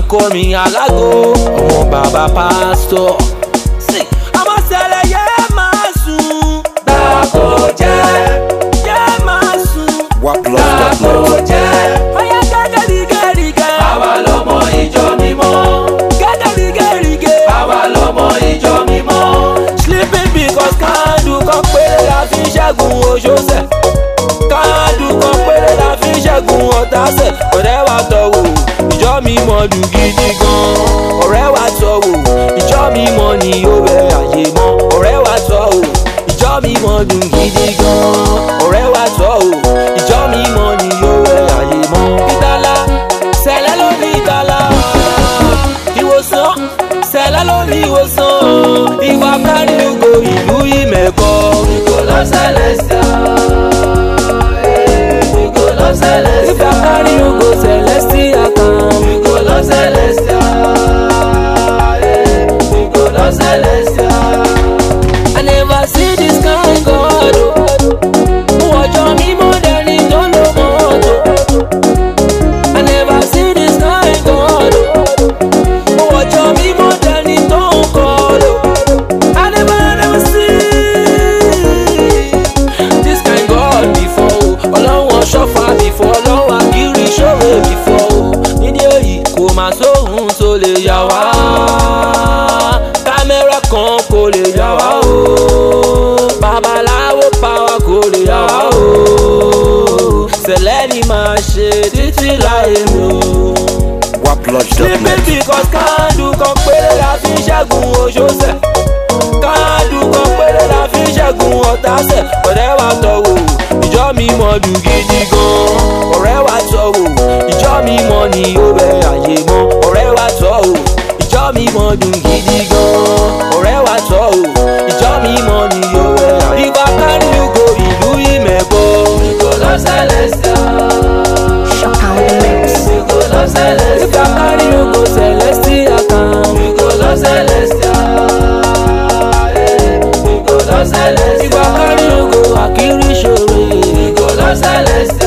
call me Alago, ọmọ bàbá pastor. Ọmọ sẹlẹ̀ yẹ máa sùn. Dàkó jẹ́ yẹ máa sùn. Dàkó jẹ́. Ọyá gẹ́gẹ́rìgẹ́rìgẹ́. Àwa lọmọ ìjọ mímọ́. Gẹ́gẹ́rìgẹ́rìgẹ́. Àwa lọmọ ìjọ mímọ́. Sleeping because káàdù kan péré la fi ṣẹ́gun oṣooṣẹ́. Káàdù kan péré la fi ṣẹ́gun ọ̀tàṣẹ̀. Ọ̀rẹ́ wa tọ̀wò ìjọ mímọ́ dùn gidi gan. Ọ̀rẹ́ wa tọ̀wò ìjọ mímọ́ ni ó bẹ àyè mọ́. Ọ̀rẹ́ wa tọ̀wò ìjọ mímọ́ dùn gidi gan. Ọ̀rẹ́ wa tọ̀wò ìjọ mímọ́ ni ó bẹ àyè mọ́. Ìtàlá sẹ̀lẹ̀ ló ní ìtàlá. Ìwòsàn sẹ̀lẹ̀ ló ní ìwòsàn. Ìwà kárí ugo ìlú ìmẹ̀kọ. Ìgò lọ Celestial. Ìgò lọ Celestial. Ìwà kárí ugo Celestial kan. Ìgò lọ Celestial. Ìgò lọ Celestial. I never see this kind God. Ọjọ́ mímọ́ dẹni tó ló mọ́tò. I never see this kind God. Ọjọ́ mímọ́ dẹni tó ń kọ́lò. I never see this kind God before. Ọlọ́wọ́n ṣọ́fà before. Ọlọ́wọ́n àkírí ṣòro before. Nídìí èyí kò máa sóhun tó lè yà wá. Kámẹ́rà kan kò lè yà wá o. Babaláwo pàwá kò lè yà wá o. Sẹ̀lẹ̀ ni màá ṣe títí láyé mi o. Sleeping because káàdù kan péré la fi ṣẹ́gun oṣooṣẹ́. Káàdù kan péré la fi ṣẹ́gun ọ̀tàṣẹ̀. Ọ̀rẹ́ wa tọ̀wò ìjọ mímọ́ dùn gidi gan. Ọ̀rẹ́ wa tọ̀wò ìjọ mímọ́ ni ó bẹ àyè mọ́. Ọ̀rẹ́ wa tọ̀wò ìjọ mímọ́ dùn gidi gan. Ọ̀rẹ́ wa tọ̀wò ìjọ mímọ́ ni ó bẹ àyè mọ́. Ìgbà kárí ugo ìlú ìmẹ̀kọ. Ìgò lọ Celestial. Ìgò lọ Celestial. Ìgbà kárí ugo Celestial kan. Ìgò lọ Celestial. Ìgò lọ Celestial. Ìgbà kárí ugo àkírí ṣòro. Ìgò lọ Celestial.